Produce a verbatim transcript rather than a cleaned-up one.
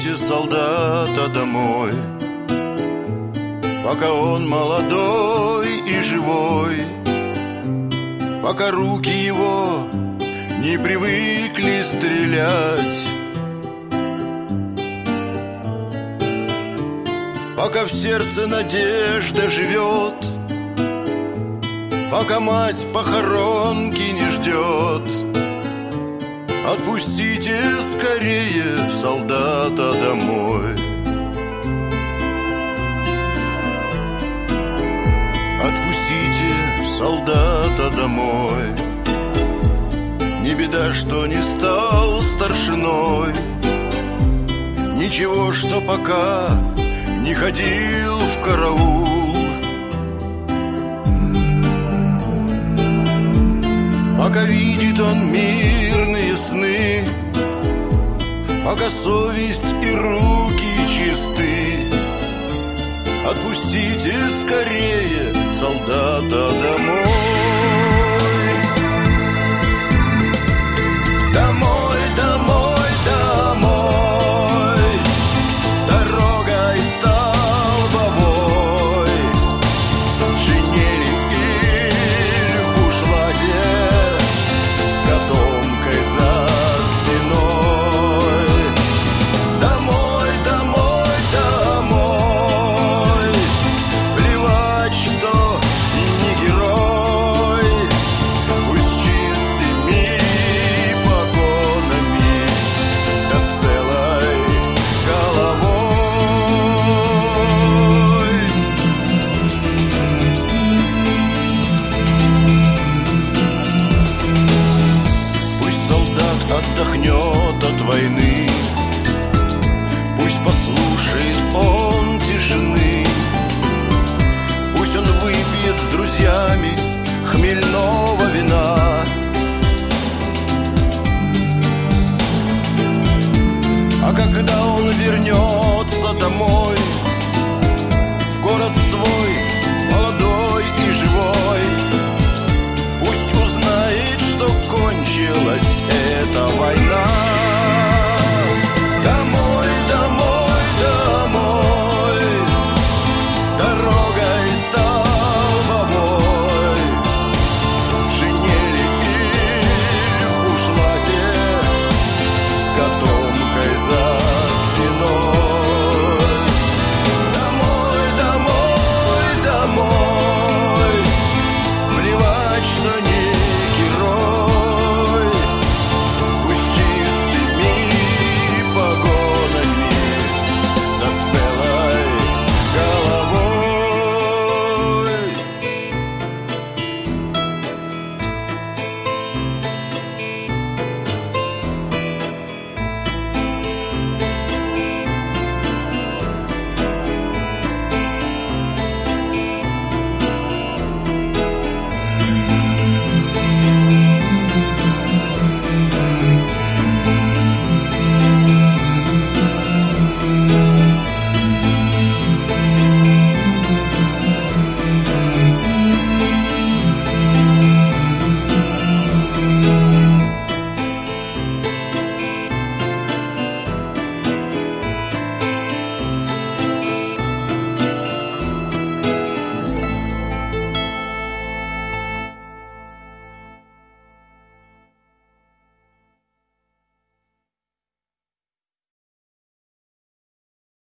Отпустите солдата домой, пока он молодой и живой, пока руки его не привыкли стрелять, пока в сердце надежда живет, пока мать похоронки не ждет. Отпустите скорее солдата домой. Отпустите солдата домой. Не беда, что не стал старшиной, ничего, что пока не ходил в караул. Пока видит он мирные сны, пока совесть и руки чисты, отпустите скорее солдата домой.